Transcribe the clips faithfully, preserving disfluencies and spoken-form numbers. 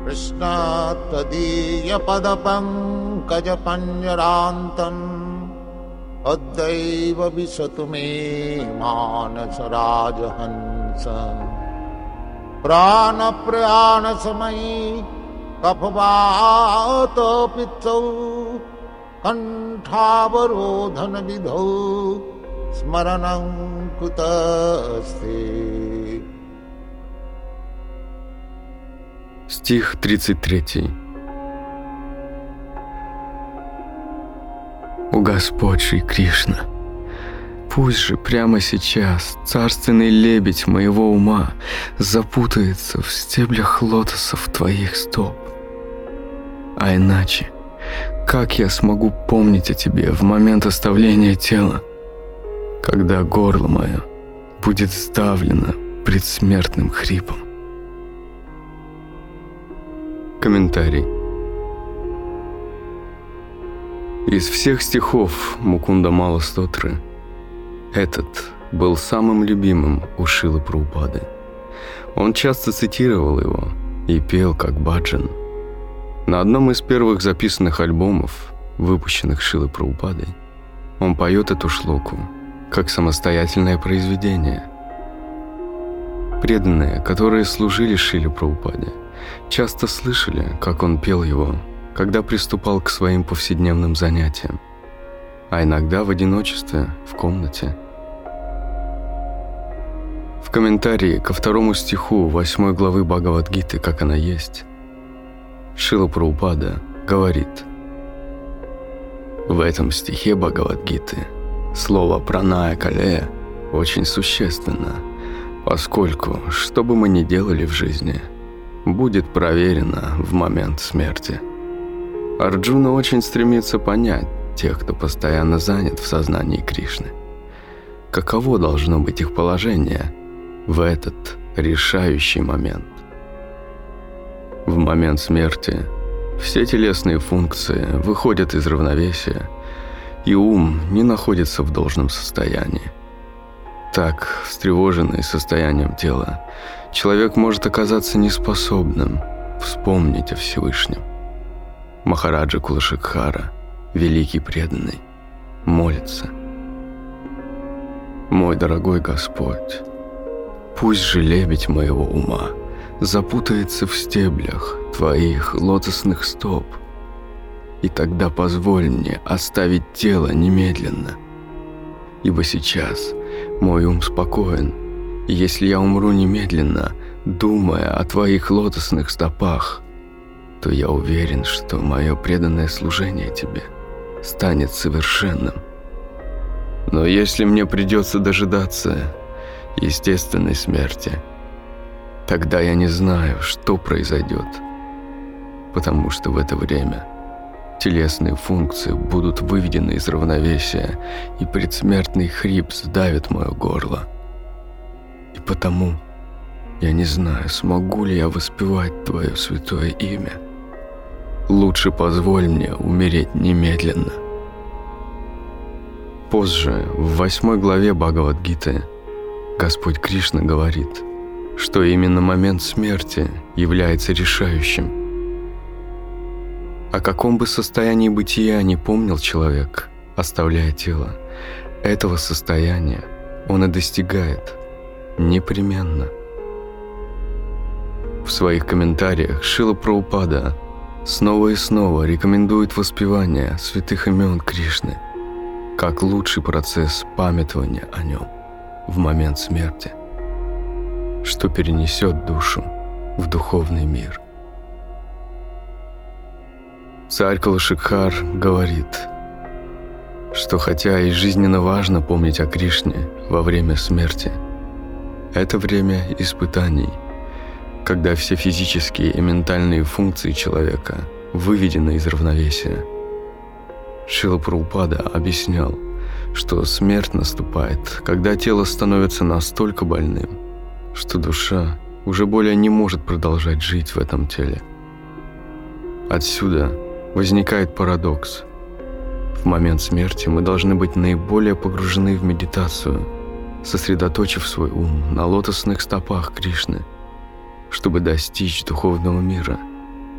Krishna tadiya padapankaj panjarantam Addaiva visatu me manasa rajahansa Prana prana samayi kapavata pitau Kantavarodhana vidhau smaranam kutaste. Стих тридцать третий. О Господь Шри Кришна, пусть же прямо сейчас царственный лебедь моего ума запутается в стеблях лотосов твоих стоп. А иначе, как я смогу помнить о тебе в момент оставления тела, когда горло мое будет сдавлено предсмертным хрипом? Комментарий. Из всех стихов Мукунда Мала Стотры этот был самым любимым у Шрилы Прабхупады. Он часто цитировал его и пел как баджан. На одном из первых записанных альбомов, выпущенных Шрилой Прабхупадой, он поет эту шлоку как самостоятельное произведение. Преданные, которые служили Шриле Прабхупаде, часто слышали, как он пел его, когда приступал к своим повседневным занятиям, а иногда в одиночестве, в комнате. В комментарии ко второму стиху восьмой главы Бхагавад-гиты «Как она есть» Шрила Прабхупада говорит: в этом стихе Бхагавад-гиты слово «праная калея» очень существенно, поскольку, что бы мы ни делали в жизни, будет проверено в момент смерти. Арджуна очень стремится понять тех, кто постоянно занят в сознании Кришны. Каково должно быть их положение в этот решающий момент? В момент смерти все телесные функции выходят из равновесия, и ум не находится в должном состоянии. Так, встревоженный состоянием тела, человек может оказаться неспособным вспомнить о Всевышнем. Махараджа Кулашикхара, великий преданный, молится: «Мой дорогой Господь, пусть же лебедь моего ума запутается в стеблях твоих лотосных стоп, и тогда позволь мне оставить тело немедленно, ибо сейчас мой ум спокоен, и если я умру немедленно, думая о твоих лотосных стопах, то я уверен, что мое преданное служение тебе станет совершенным. Но если мне придется дожидаться естественной смерти, тогда я не знаю, что произойдет, потому что в это время телесные функции будут выведены из равновесия, и предсмертный хрип сдавит мое горло. И потому я не знаю, смогу ли я воспевать твое святое имя. Лучше позволь мне умереть немедленно». Позже, в восьмой главе Бхагавад-гиты, Господь Кришна говорит, что именно момент смерти является решающим. О каком бы состоянии бытия ни помнил человек, оставляя тело, этого состояния он и достигает непременно. В своих комментариях Шрила Прабхупада снова и снова рекомендует воспевание святых имен Кришны как лучший процесс памятования о нем в момент смерти, что перенесет душу в духовный мир. Царь Кулашикхар говорит, что хотя и жизненно важно помнить о Кришне во время смерти, это время испытаний, когда все физические и ментальные функции человека выведены из равновесия. Шрила Прабхупада объяснял, что смерть наступает, когда тело становится настолько больным, что душа уже более не может продолжать жить в этом теле. Отсюда возникает парадокс. В момент смерти мы должны быть наиболее погружены в медитацию, сосредоточив свой ум на лотосных стопах Кришны, чтобы достичь духовного мира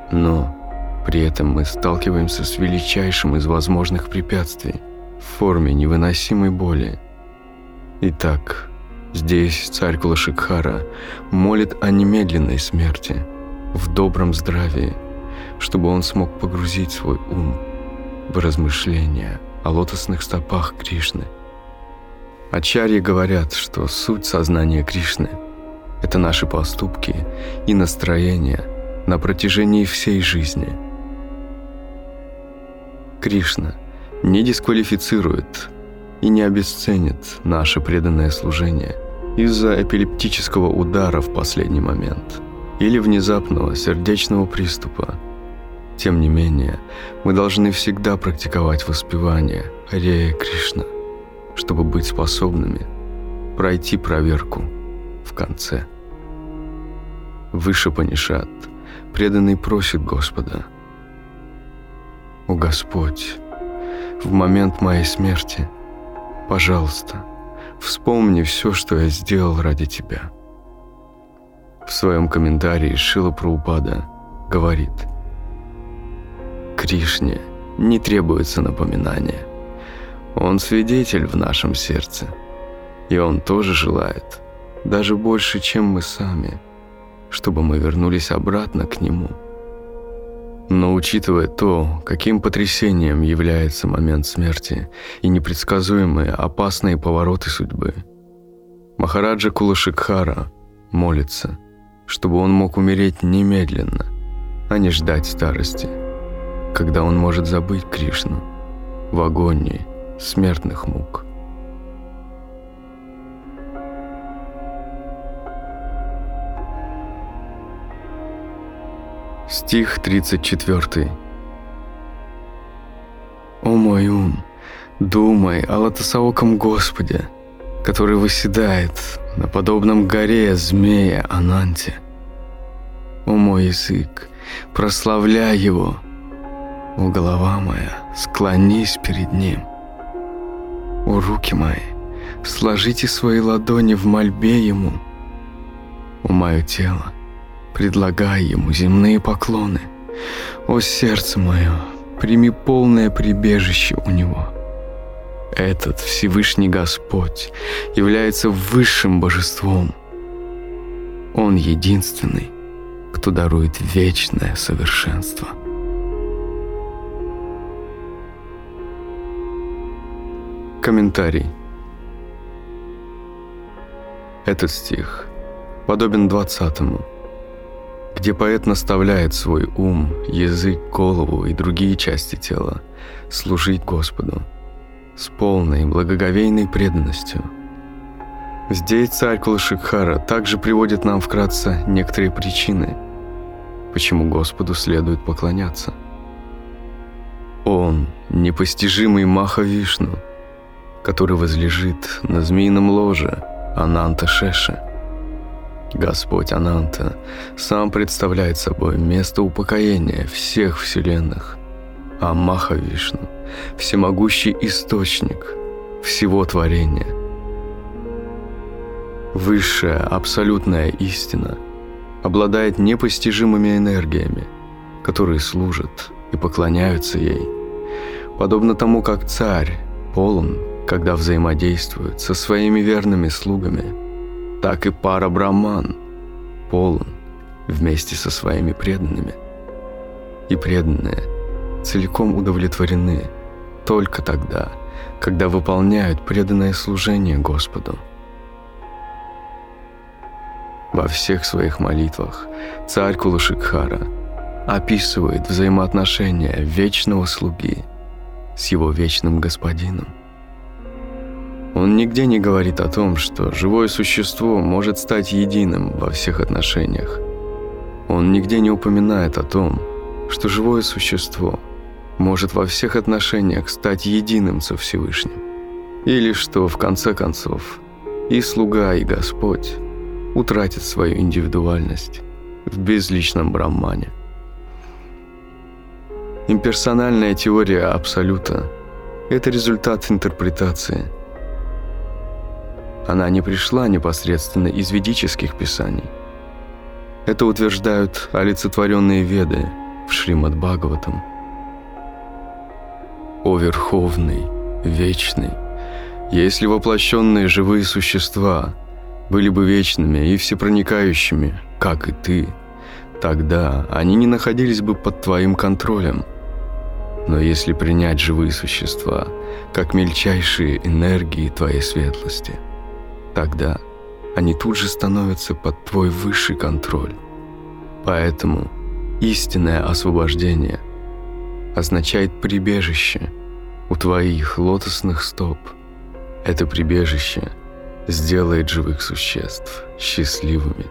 Но при этом мы сталкиваемся с величайшим из возможных препятствий в форме невыносимой боли. Итак, здесь царь Кулашикхара молит о немедленной смерти, в добром здравии, чтобы он смог погрузить свой ум в размышления о лотосных стопах Кришны. Ачарьи говорят, что суть сознания Кришны – это наши поступки и настроения на протяжении всей жизни. Кришна не дисквалифицирует и не обесценит наше преданное служение из-за эпилептического удара в последний момент или внезапного сердечного приступа. Тем не менее, мы должны всегда практиковать воспевание Харе Кришна, чтобы быть способными пройти проверку в конце. Выше Панишат преданный просит Господа: «О Господь, в момент моей смерти, пожалуйста, вспомни все, что я сделал ради Тебя». В своем комментарии Шрила Прабхупада говорит: Кришне не требуется напоминание. Он свидетель в нашем сердце, и Он тоже желает, даже больше, чем мы сами, чтобы мы вернулись обратно к Нему. Но учитывая то, каким потрясением является момент смерти и непредсказуемые опасные повороты судьбы, Махараджа Кулашикхара молится, чтобы он мог умереть немедленно, а не ждать старости, когда он может забыть Кришну в агонии смертных мук. Стих тридцать четвёртый. «О мой ум, думай о лотосооком Господе, который восседает на подобном горе змея Ананте. О мой язык, прославляй Его. О голова моя, склонись перед Ним. О руки мои, сложите свои ладони в мольбе Ему. О мое тело, предлагай Ему земные поклоны. О сердце мое, прими полное прибежище у Него. Этот Всевышний Господь является высшим божеством. Он единственный, кто дарует вечное совершенство». Комментарий. Этот стих подобен двадцатому, где поэт наставляет свой ум, язык, голову и другие части тела служить Господу с полной благоговейной преданностью. Здесь царь Кулашикхара также приводит нам вкратце некоторые причины, почему Господу следует поклоняться. Он – непостижимый Маха-Вишну, который возлежит на змеином ложе Ананта-Шеша. Господь Ананта сам представляет собой место упокоения всех вселенных, а Маха-Вишну – всемогущий источник всего творения. Высшая абсолютная истина обладает непостижимыми энергиями, которые служат и поклоняются ей, подобно тому, как царь полон, когда взаимодействует со своими верными слугами, так и Пара-Браман полон вместе со своими преданными. И преданные целиком удовлетворены только тогда, когда выполняют преданное служение Господу. Во всех своих молитвах царь Кулашикхара описывает взаимоотношения вечного слуги с его вечным господином. Он нигде не говорит о том, что живое существо может стать единым во всех отношениях. Он нигде не упоминает о том, что живое существо может во всех отношениях стать единым со Всевышним. Или что, в конце концов, и слуга, и Господь утратят свою индивидуальность в безличном Брахмане. Имперсональная теория Абсолюта – это результат интерпретации. Она не пришла непосредственно из ведических писаний. Это утверждают олицетворенные Веды в Шримад Бхагаватам. «О Верховный, Вечный, если воплощенные живые существа были бы вечными и всепроникающими, как и ты, тогда они не находились бы под твоим контролем. Но если принять живые существа как мельчайшие энергии твоей светлости, тогда они тут же становятся под твой высший контроль. Поэтому истинное освобождение означает прибежище у твоих лотосных стоп. Это прибежище сделает живых существ счастливыми.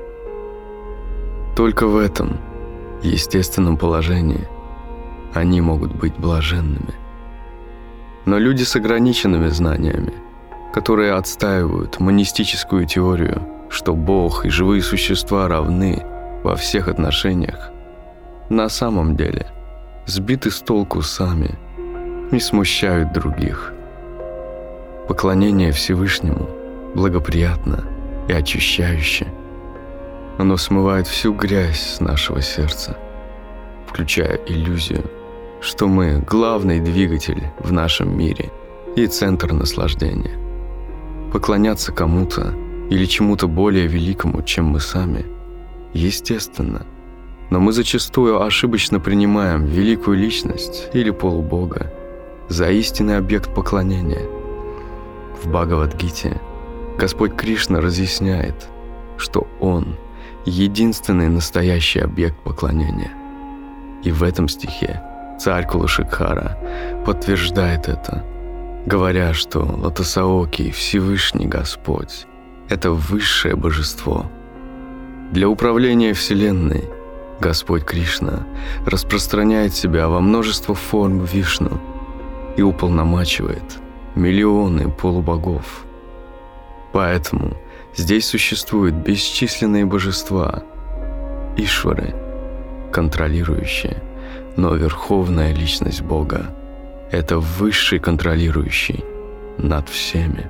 Только в этом естественном положении они могут быть блаженными. Но люди с ограниченными знаниями, которые отстаивают монистическую теорию, что Бог и живые существа равны во всех отношениях, на самом деле сбиты с толку сами и смущают других. Поклонение Всевышнему благоприятно и очищающе. Оно смывает всю грязь с нашего сердца, включая иллюзию, что мы главный двигатель в нашем мире и центр наслаждения. Поклоняться кому-то или чему-то более великому, чем мы сами, естественно, но мы зачастую ошибочно принимаем великую личность или полубога за истинный объект поклонения. В Бхагавад-гите Господь Кришна разъясняет, что Он — единственный настоящий объект поклонения. И в этом стихе царь Кула-Шикхара подтверждает это, говоря, что Лотосаоки, Всевышний Господь — это высшее божество. Для управления Вселенной Господь Кришна распространяет себя во множество форм Вишну и уполномачивает миллионы полубогов. Поэтому здесь существуют бесчисленные божества, Ишвары, контролирующие, но верховная личность Бога — это высший контролирующий над всеми.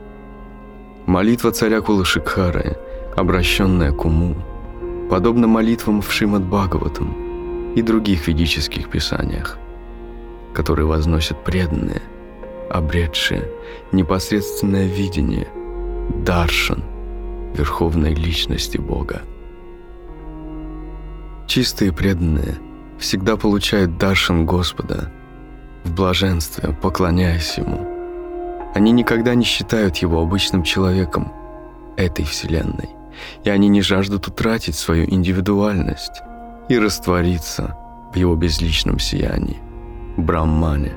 Молитва царя Кула-Шикхары, обращенная к уму, подобно молитвам в Шримад Бхагаватам и других ведических писаниях, которые возносят преданные, обретшие непосредственное видение, даршан верховной личности Бога. Чистые преданные всегда получают даршан Господа в блаженстве, поклоняясь Ему. Они никогда не считают Его обычным человеком этой вселенной, и они не жаждут утратить свою индивидуальность и раствориться в Его безличном сиянии, Брахмане.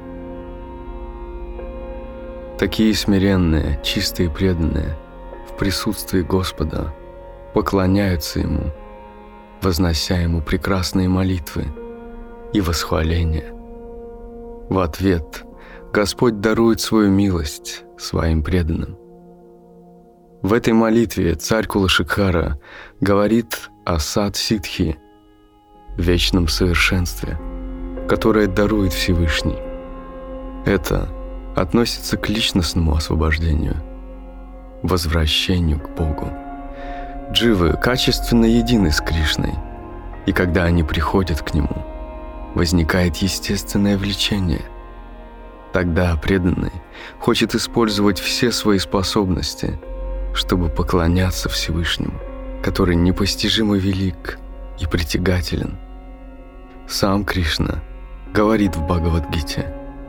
Такие смиренные, чистые преданные в присутствии Господа поклоняются Ему, вознося Ему прекрасные молитвы и восхваления. В ответ Господь дарует свою милость своим преданным. В этой молитве царь Кула-Шикхара говорит о сад-сиддхи, вечном совершенстве, которое дарует Всевышний. Это относится к личностному освобождению, возвращению к Богу. Дживы качественно едины с Кришной, и когда они приходят к Нему, возникает естественное влечение. Тогда преданный хочет использовать все свои способности, чтобы поклоняться Всевышнему, который непостижимо велик и притягателен. Сам Кришна говорит в Бхагавад-гите: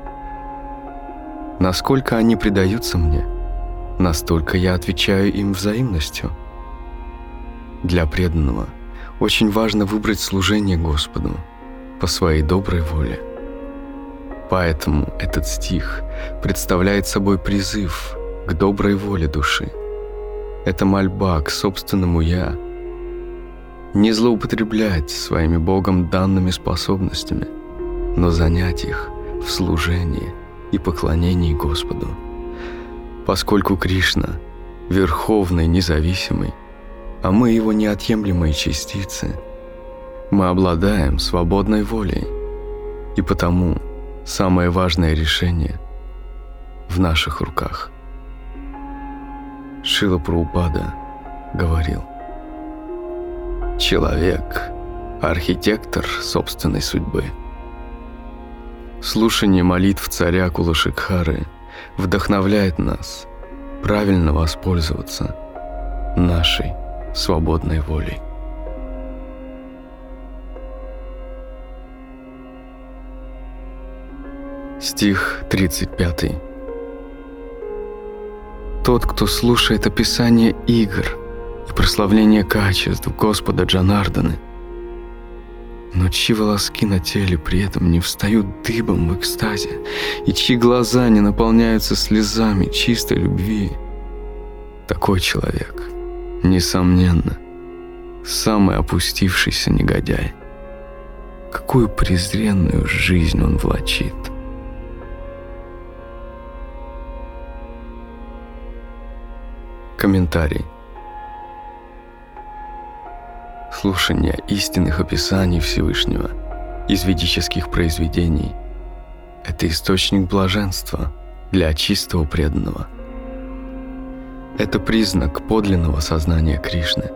«Насколько они предаются мне, настолько я отвечаю им взаимностью». Для преданного очень важно выбрать служение Господу по своей доброй воле. Поэтому этот стих представляет собой призыв к доброй воле души. Это мольба к собственному «я». Не злоупотреблять своими Богом данными способностями, но занять их в служении и поклонении Господу. Поскольку Кришна — верховный, независимый, а мы его неотъемлемые частицы, мы обладаем свободной волей, и потому самое важное решение в наших руках. Шрила Прабхупада говорил: «Человек архитектор собственной судьбы. Слушание молитв царя Кулашикхары вдохновляет нас правильно воспользоваться нашей свободной волей. Стих тридцать пятый. Тот, кто слушает описание игр и прославление качеств Господа Джанарданы, но чьи волоски на теле при этом не встают дыбом в экстазе, и чьи глаза не наполняются слезами чистой любви, такой человек, несомненно, самый опустившийся негодяй. Какую презренную жизнь он влачит. Комментарий. Слушание истинных описаний Всевышнего из ведических произведений – это источник блаженства для чистого преданного. Это признак подлинного сознания Кришны.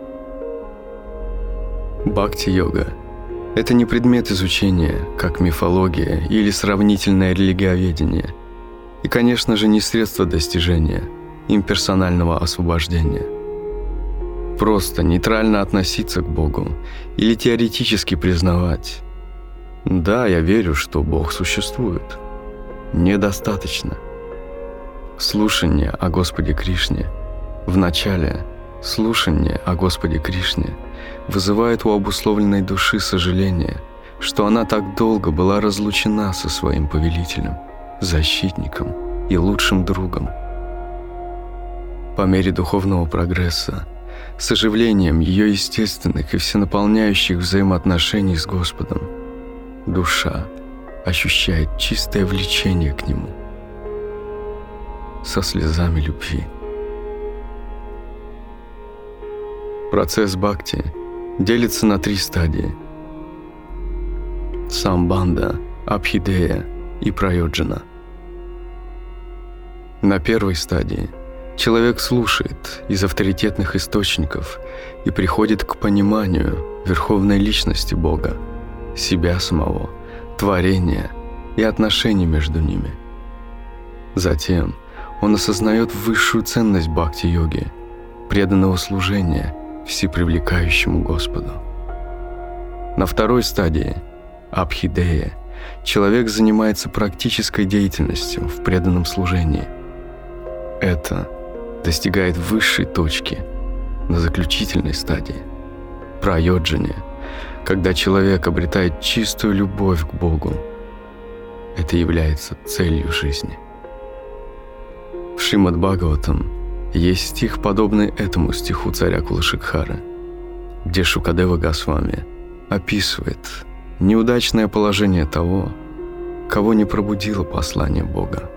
Бхакти-йога – это не предмет изучения, как мифология или сравнительное религиоведение, и, конечно же, не средство достижения имперсонального освобождения. Просто нейтрально относиться к Богу или теоретически признавать: да, я верю, что Бог существует, недостаточно. Слушание о Господе Кришне в начале слушание о Господе Кришне вызывает у обусловленной души сожаление, что она так долго была разлучена со своим повелителем, защитником и лучшим другом. По мере духовного прогресса, с оживлением ее естественных и всенаполняющих взаимоотношений с Господом, душа ощущает чистое влечение к Нему со слезами любви. Процесс бхакти делится на три стадии: самбандха, абхидея и прайоджана. На первой стадии человек слушает из авторитетных источников и приходит к пониманию верховной личности Бога, себя самого, творения и отношений между ними. Затем он осознает высшую ценность бхакти-йоги, преданного служения всепривлекающему Господу. На второй стадии, абхидея, человек занимается практической деятельностью в преданном служении. Это достигает высшей точки на заключительной стадии, прайоджане, когда человек обретает чистую любовь к Богу. Это является целью жизни. В Шримад-Бхагаватам есть стих, подобный этому стиху царя Кулашикхары, где Шукадева Госвами описывает неудачное положение того, кого не пробудило послание Бога.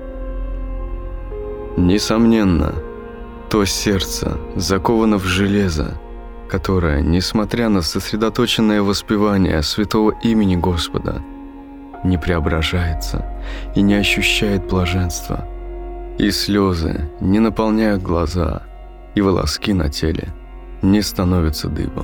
Несомненно, то сердце заковано в железо, которое, несмотря на сосредоточенное воспевание святого имени Господа, не преображается и не ощущает блаженства, и слезы не наполняют глаза, и волоски на теле не становятся дыбом.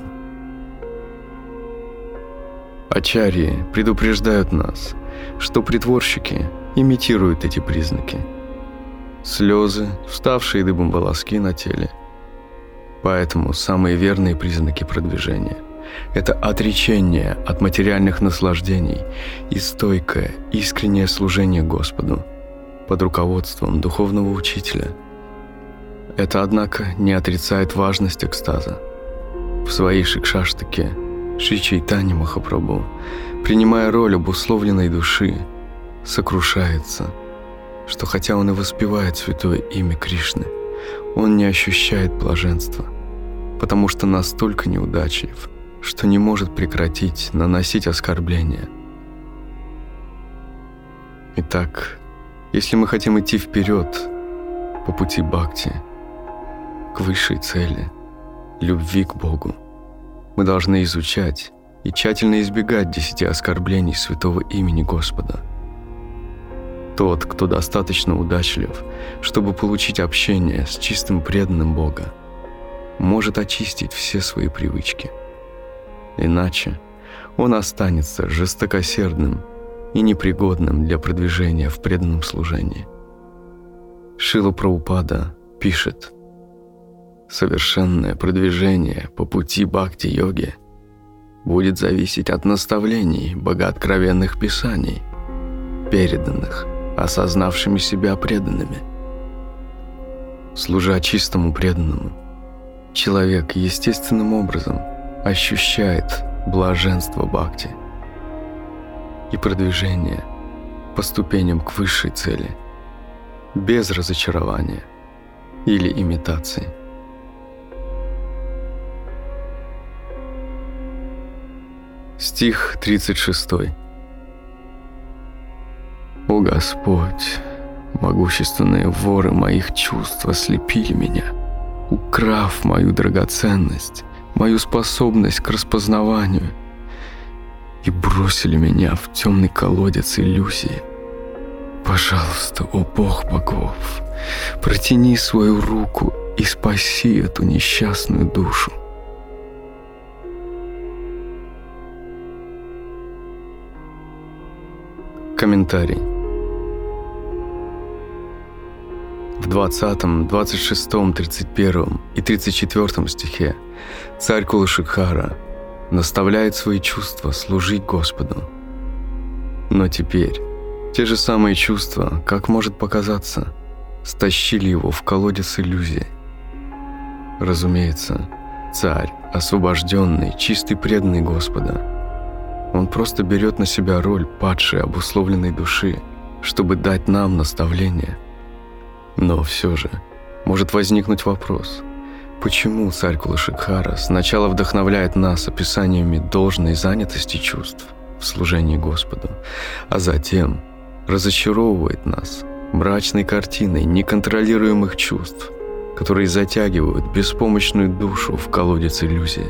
Ачарьи предупреждают нас, что притворщики имитируют эти признаки. Слезы, вставшие дыбом волоски на теле. Поэтому самые верные признаки продвижения – это отречение от материальных наслаждений и стойкое, искреннее служение Господу под руководством духовного учителя. Это, однако, не отрицает важность экстаза. В своей Шикшаштаке Шри Чайтанья Махапрабху, принимая роль обусловленной души, сокрушается, что хотя он и воспевает святое имя Кришны, он не ощущает блаженства, потому что настолько неудачлив, что не может прекратить наносить оскорбления. Итак, если мы хотим идти вперед по пути бхакти, к высшей цели, любви к Богу, мы должны изучать и тщательно избегать десяти оскорблений святого имени Господа. Тот, кто достаточно удачлив, чтобы получить общение с чистым преданным Бога, может очистить все свои привычки. Иначе он останется жестокосердным и непригодным для продвижения в преданном служении. Шрила Прабхупада пишет: «Совершенное продвижение по пути бхакти-йоги будет зависеть от наставлений богооткровенных писаний, переданных осознавшими себя преданными. Служа чистому преданному, человек естественным образом ощущает блаженство бхакти и продвижение по ступеням к высшей цели, без разочарования или имитации». Стих тридцать шесть. «О Господь, могущественные воры моих чувств ослепили меня, украв мою драгоценность, мою способность к распознаванию, и бросили меня в темный колодец иллюзии. Пожалуйста, о Бог богов, протяни свою руку и спаси эту несчастную душу». Комментарий. В двадцатом, двадцать шестом, тридцать первом и тридцать четвёртом стихе царь Кулашикхара наставляет свои чувства служить Господу. Но теперь те же самые чувства, как может показаться, стащили его в колодец иллюзий. Разумеется, царь, освобожденный, чистый, преданный Господа, он просто берет на себя роль падшей обусловленной души, чтобы дать нам наставление. Но все же может возникнуть вопрос: почему царь Кулашикхара сначала вдохновляет нас описаниями должной занятости чувств в служении Господу, а затем разочаровывает нас мрачной картиной неконтролируемых чувств, которые затягивают беспомощную душу в колодец иллюзии?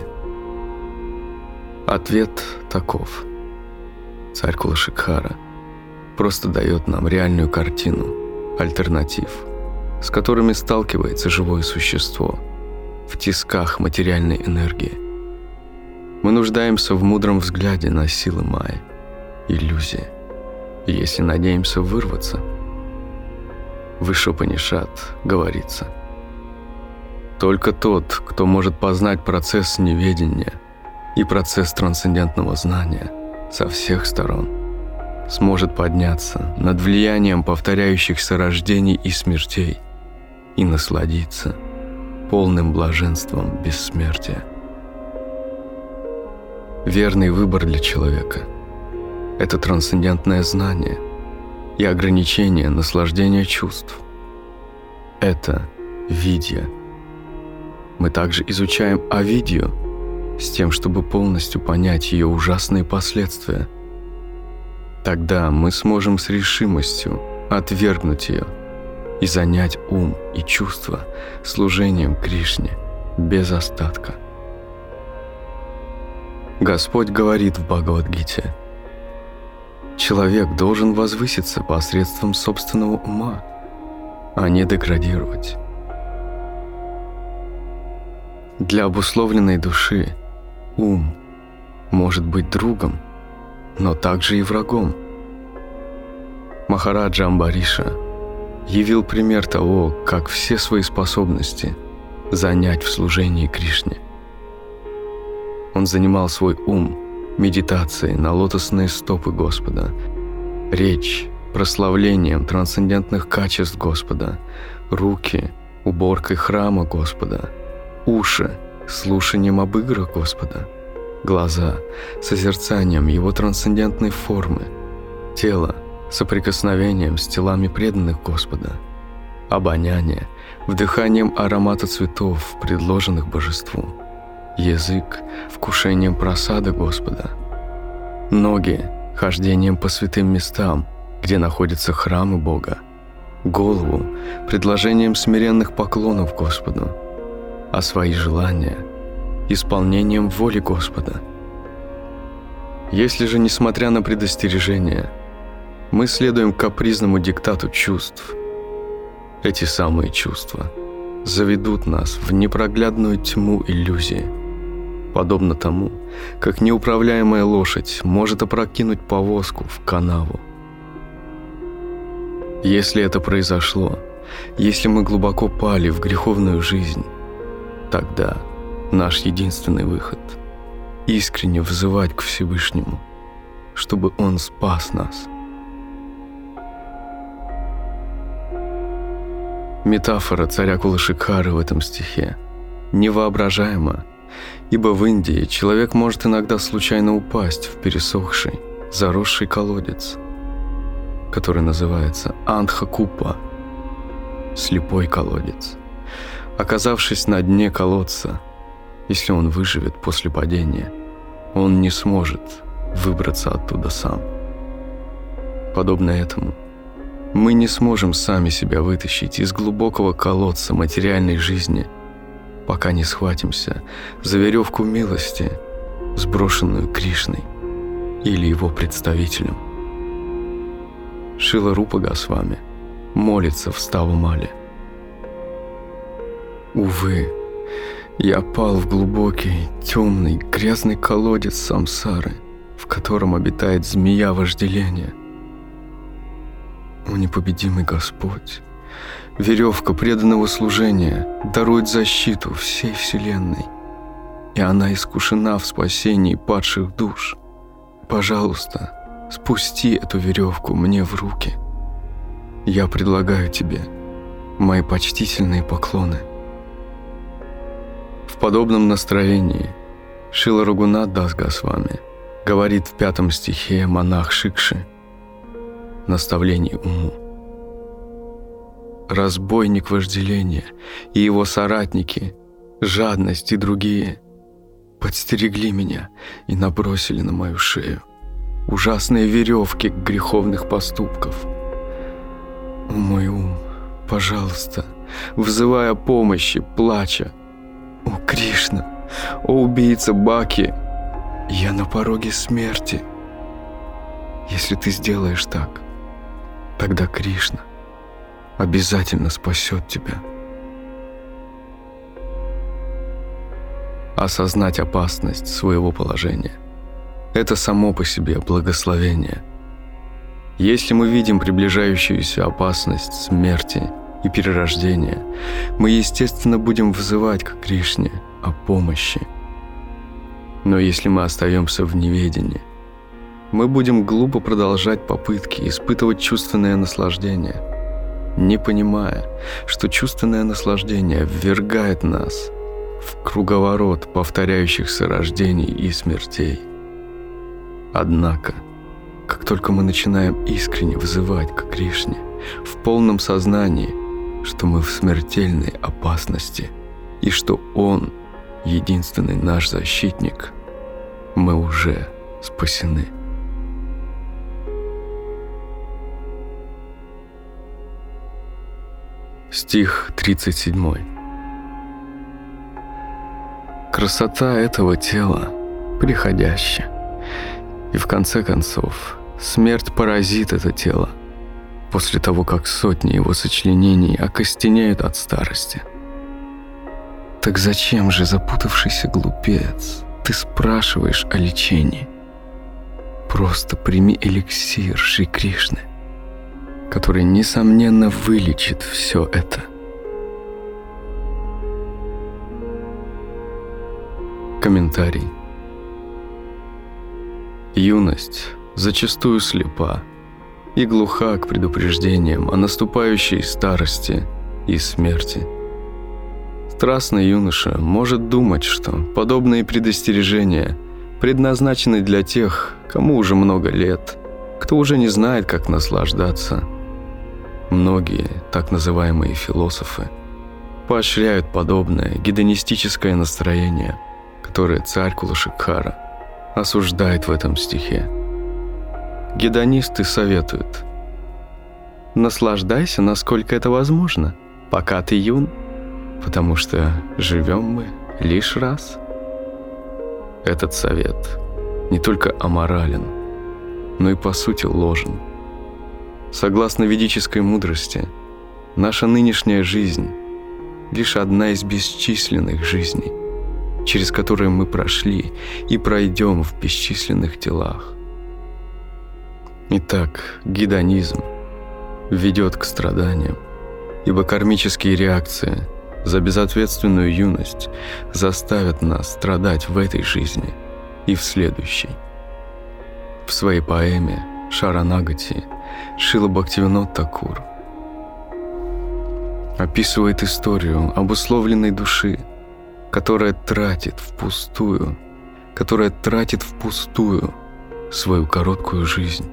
Ответ таков: царь Кулашикхара просто дает нам реальную картину альтернатив, с которыми сталкивается живое существо в тисках материальной энергии. Мы нуждаемся в мудром взгляде на силы майя, иллюзии, если надеемся вырваться. В Ишупанишад говорится: только тот, кто может познать процесс неведения и процесс трансцендентного знания со всех сторон, сможет подняться над влиянием повторяющихся рождений и смертей и насладиться полным блаженством бессмертия. Верный выбор для человека – это трансцендентное знание и ограничение наслаждения чувств. Это видья. Мы также изучаем авидью с тем, чтобы полностью понять ее ужасные последствия. Тогда мы сможем с решимостью отвергнуть ее и занять ум и чувства служением Кришне без остатка. Господь говорит в Бхагавад-гите: человек должен возвыситься посредством собственного ума, а не деградировать. Для обусловленной души ум может быть другом, но также и врагом. Махараджа Амбариша явил пример того, как все свои способности занять в служении Кришне. Он занимал свой ум медитацией на лотосные стопы Господа, речь прославлением трансцендентных качеств Господа, руки уборкой храма Господа, уши слушанием об играх Господа, глаза созерцанием Его трансцендентной формы, тело соприкосновением с телами преданных Господа, обоняние вдыханием аромата цветов, предложенных Божеству, язык вкушением прасада Господа, ноги хождением по святым местам, где находятся храмы Бога, голову предложением смиренных поклонов Господу, а свои желания исполнением воли Господа. Если же, несмотря на предостережения, мы следуем капризному диктату чувств, эти самые чувства заведут нас в непроглядную тьму иллюзии, подобно тому, как неуправляемая лошадь может опрокинуть повозку в канаву. Если это произошло, если мы глубоко пали в греховную жизнь, тогда наш единственный выход — искренне взывать к Всевышнему, чтобы Он спас нас. Метафора царя Кулашикхары в этом стихе невоображаема, ибо в Индии человек может иногда случайно упасть в пересохший, заросший колодец, который называется Андхакупа, слепой колодец. Оказавшись на дне колодца, если он выживет после падения, он не сможет выбраться оттуда сам. Подобно этому, мы не сможем сами себя вытащить из глубокого колодца материальной жизни, пока не схватимся за веревку милости, сброшенную Кришной или его представителем. Шрила Рупа Госвами молится в Става-Мале. Увы, я пал в глубокий, темный, грязный колодец самсары, в котором обитает змея вожделения. О непобедимый Господь, веревка преданного служения дарует защиту всей вселенной, и она искушена в спасении падших душ. Пожалуйста, спусти эту веревку мне в руки. Я предлагаю тебе мои почтительные поклоны. В подобном настроении Шрила Рагунат Дас Госвами говорит в пятом стихе монах Шикши, наставлений уму. Разбойник вожделения и его соратники, жадность и другие, подстерегли меня и набросили на мою шею ужасные веревки греховных поступков. О мой ум, пожалуйста, взывая о помощи, плача: «О Кришна, о убийца Баки, я на пороге смерти». Если ты сделаешь так, тогда Кришна обязательно спасет тебя. Осознать опасность своего положения — это само по себе благословение. Если мы видим приближающуюся опасность смерти и перерождения, мы, естественно, будем взывать к Кришне о помощи. Но если мы остаемся в неведении, мы будем глупо продолжать попытки испытывать чувственное наслаждение, не понимая, что чувственное наслаждение ввергает нас в круговорот повторяющихся рождений и смертей. Однако, как только мы начинаем искренне взывать к Кришне в полном сознании, что мы в смертельной опасности и что Он — единственный наш защитник, мы уже спасены. Стих тридцать семь. Красота этого тела приходящая, и в конце концов смерть поразит это тело после того, как сотни его сочленений окостенеют от старости. Так зачем же, запутавшийся глупец, ты спрашиваешь о лечении? Просто прими эликсир Шри Кришны, который, несомненно, вылечит все это. Комментарий. Юность зачастую слепа и глуха к предупреждениям о наступающей старости и смерти. Страстный юноша может думать, что подобные предостережения предназначены для тех, кому уже много лет, кто уже не знает, как наслаждаться. Многие так называемые философы поощряют подобное гедонистическое настроение, которое царь Кулашикхара осуждает в этом стихе. Гедонисты советуют: наслаждайся, насколько это возможно, пока ты юн, потому что живем мы лишь раз. Этот совет не только аморален, но и по сути ложен. Согласно ведической мудрости, наша нынешняя жизнь — лишь одна из бесчисленных жизней, через которые мы прошли и пройдем в бесчисленных телах. Итак, гедонизм ведет к страданиям, ибо кармические реакции за безответственную юность заставят нас страдать в этой жизни и в следующей. В своей поэме «Шаранагати» Шрила Бхактивинод Такур описывает историю обусловленной души, которая тратит впустую, которая тратит впустую свою короткую жизнь.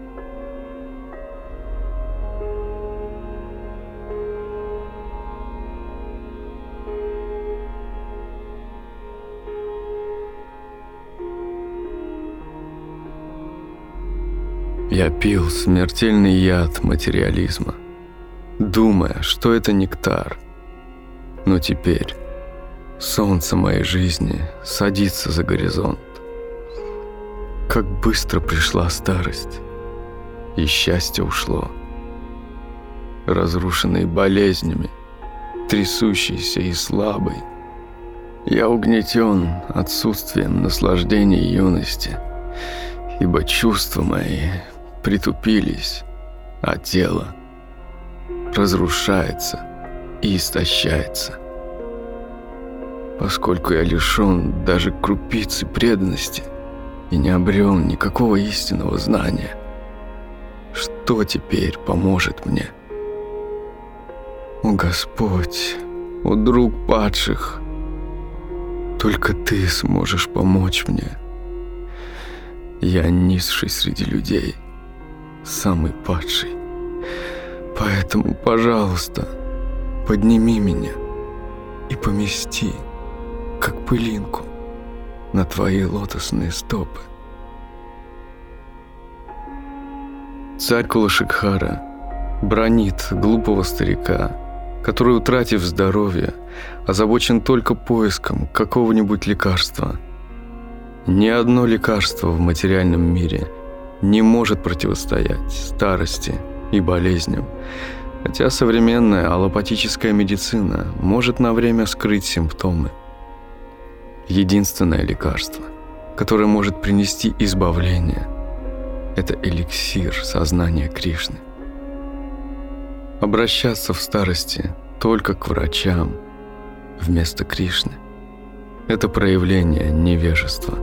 Я пил смертельный яд материализма, думая, что это нектар. Но теперь солнце моей жизни садится за горизонт. Как быстро пришла старость, и счастье ушло. Разрушенный болезнями, трясущийся и слабый, я угнетен отсутствием наслаждений юности, ибо чувства мои притупились, а тело разрушается и истощается. Поскольку я лишен даже крупицы преданности и не обрел никакого истинного знания, что теперь поможет мне? О Господь, о друг падших, только Ты сможешь помочь мне. Я низший среди людей, самый падший. Поэтому, пожалуйста, подними меня и помести, как пылинку, на Твои лотосные стопы. Царь Кулашикхара бранит глупого старика, который, утратив здоровье, озабочен только поиском какого-нибудь лекарства. Ни одно лекарство в материальном мире не может противостоять старости и болезням, хотя современная аллопатическая медицина может на время скрыть симптомы. Единственное лекарство, которое может принести избавление, это эликсир сознания Кришны. Обращаться в старости только к врачам вместо Кришны – это проявление невежества.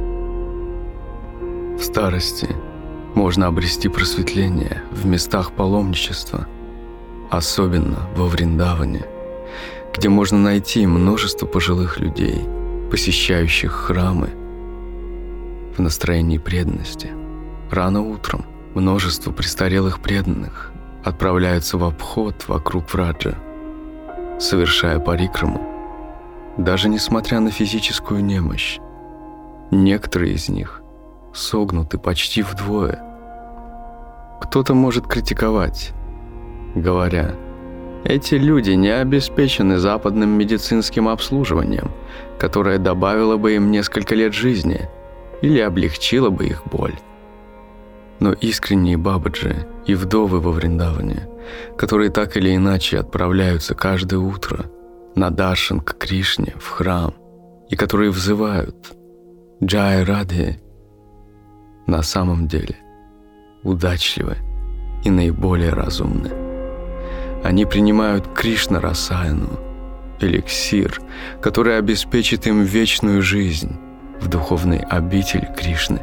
В старости можно обрести просветление в местах паломничества, особенно во Вриндаване, где можно найти множество пожилых людей, посещающих храмы в настроении преданности. Рано утром множество престарелых преданных отправляются в обход вокруг Враджа, совершая парикраму, даже несмотря на физическую немощь. Некоторые из них согнуты почти вдвое. Кто-то может критиковать, говоря: эти люди не обеспечены западным медицинским обслуживанием, которое добавило бы им несколько лет жизни или облегчило бы их боль. Но искренние бабаджи и вдовы во Вриндаване, которые так или иначе отправляются каждое утро на даршан к Кришне в храм и которые взывают «Джай Радхе», на самом деле удачливы и наиболее разумны. Они принимают Кришна-расаяну, эликсир, который обеспечит им вечную жизнь в духовной обители Кришны.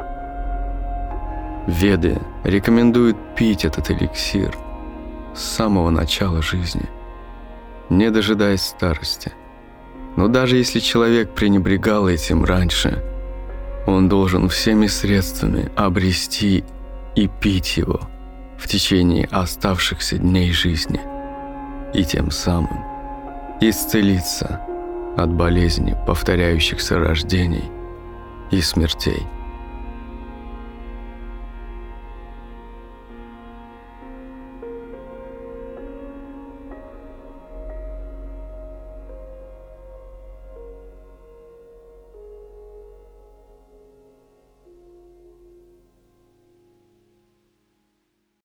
Веды рекомендуют пить этот эликсир с самого начала жизни, не дожидаясь старости. Но даже если человек пренебрегал этим раньше, он должен всеми средствами обрести и пить его в течение оставшихся дней жизни и тем самым исцелиться от болезней, повторяющихся рождений и смертей.